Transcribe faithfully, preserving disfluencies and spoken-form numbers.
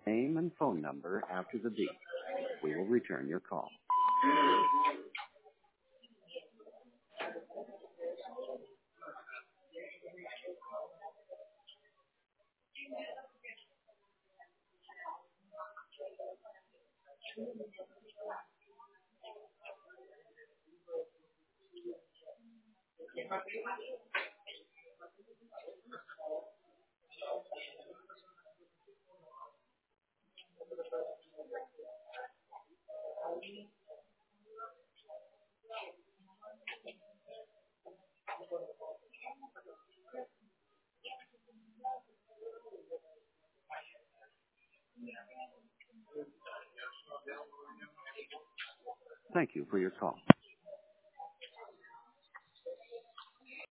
name and phone number after the beep. We will return your call. Thank you for your call.